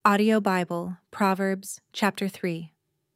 Audio Bible, Proverbs, chapter 3.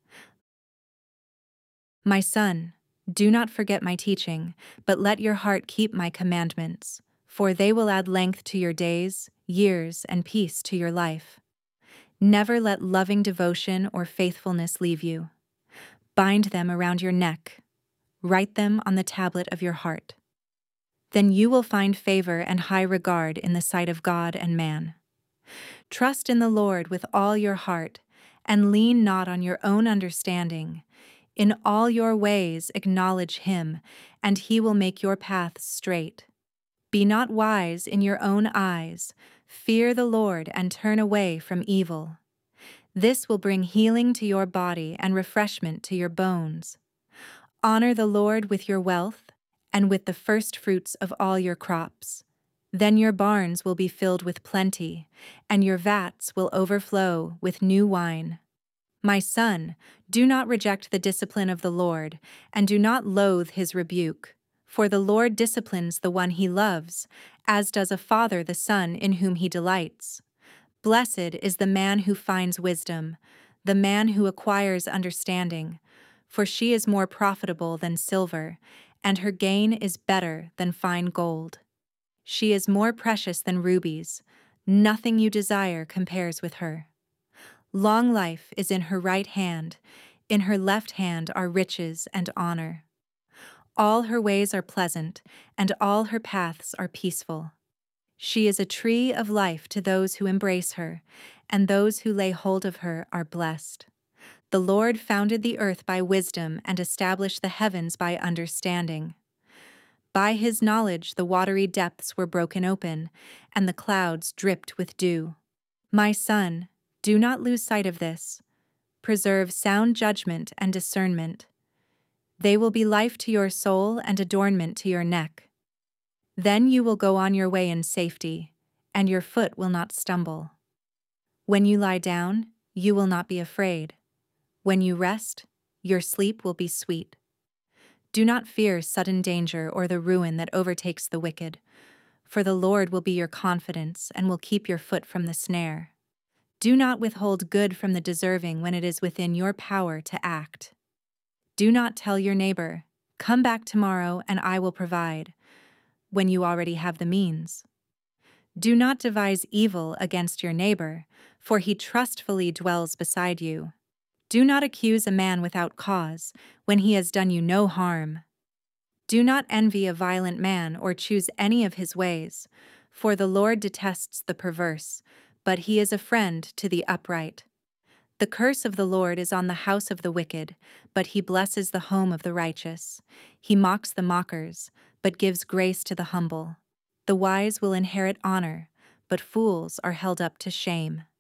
My son, do not forget my teaching, but let your heart keep my commandments, for they will add length to your days, years, and peace to your life. Never let loving devotion or faithfulness leave you. Bind them around your neck. Write them on the tablet of your heart. Then you will find favor and high regard in the sight of God and man. Trust in the Lord with all your heart, and lean not on your own understanding. In all your ways acknowledge him, and he will make your paths straight. Be not wise in your own eyes. Fear the Lord and turn away from evil. This will bring healing to your body and refreshment to your bones. Honor the Lord with your wealth and with the first fruits of all your crops. Then your barns will be filled with plenty, and your vats will overflow with new wine. My son, do not reject the discipline of the Lord, and do not loathe his rebuke. For the Lord disciplines the one he loves, as does a father the son in whom he delights. Blessed is the man who finds wisdom, the man who acquires understanding, for she is more profitable than silver, and her gain is better than fine gold. She is more precious than rubies. Nothing you desire compares with her. Long life is in her right hand. In her left hand are riches and honor. All her ways are pleasant, and all her paths are peaceful. She is a tree of life to those who embrace her, and those who lay hold of her are blessed. The Lord founded the earth by wisdom and established the heavens by understanding. By his knowledge the watery depths were broken open, and the clouds dripped with dew. My son, do not lose sight of this. Preserve sound judgment and discernment. They will be life to your soul and adornment to your neck. Then you will go on your way in safety, and your foot will not stumble. When you lie down, you will not be afraid. When you rest, your sleep will be sweet. Do not fear sudden danger or the ruin that overtakes the wicked, for the Lord will be your confidence and will keep your foot from the snare. Do not withhold good from the deserving when it is within your power to act. Do not tell your neighbor, "Come back tomorrow and I will provide," when you already have the means. Do not devise evil against your neighbor, for he trustfully dwells beside you. Do not accuse a man without cause, when he has done you no harm. Do not envy a violent man or choose any of his ways, for the Lord detests the perverse, but he is a friend to the upright. The curse of the Lord is on the house of the wicked, but he blesses the home of the righteous. He mocks the mockers, but gives grace to the humble. The wise will inherit honor, but fools are held up to shame.